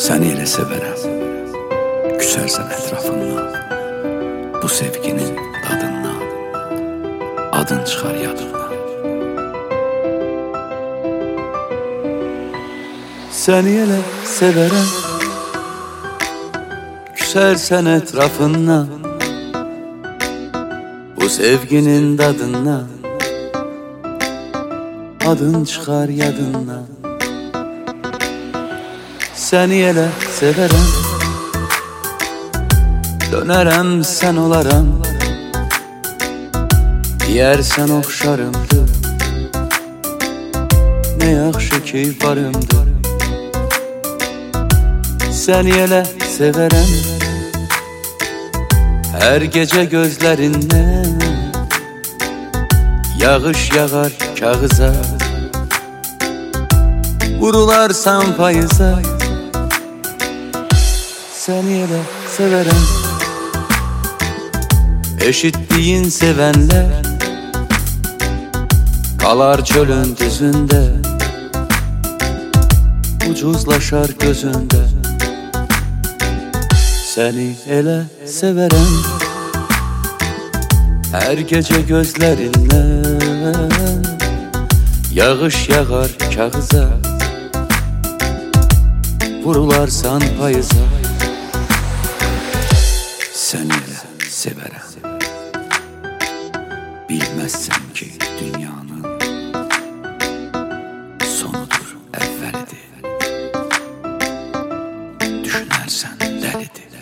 Səni elə sevərəm, küsərsən ətrafından, bu sevginin dadından, adın çıxar yadından. Səni elə sevərəm, küsərsən ətrafından, bu sevginin dadından, adın çıxar yadından. Səni elə sevərəm, dönərəm sən olaram, deyərsən oxşarımdır, nə yaxşı ki varımdır. Səni elə sevərəm, hər gecə gözlərindən yağış yağar kağıza, vurularsan payıza. Səni elə sevərəm, eşitdiyin sevənlər qalar çölün düzündə, ucuzlaşar gözündə. Səni elə sevərəm, hər gecə gözlərindən yağış yağar kağıza, vurularsan payıza. Səni elə sevərəm, bilməzsən ki dünyanın sonudur əvvəlidir, düşünərsən dəlidir.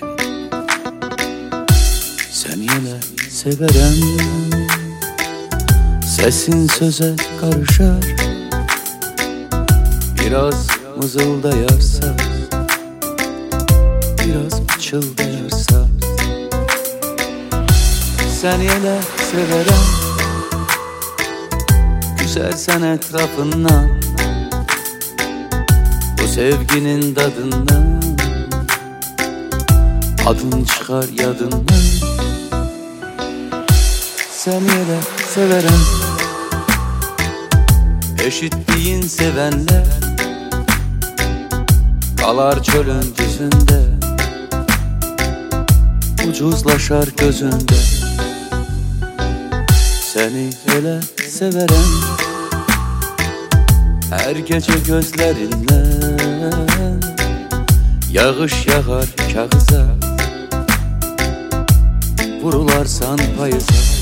Səni elə sevərəm, səsin sözə qarışar, biraz mızıldayarsa, biraz pıçıldayarsa. Səni elə sevərəm, küsərsən ətrafından, bu sevginin dadından, adın çıxar yadından. Səni elə sevərəm, eşitdiyin sevənlər qalar çölün düzündə, ucuzlaşar gözündə. Səni elə sevərəm, hər gecə gözlərindən yağış yağar kağıza, vurularsan payıza.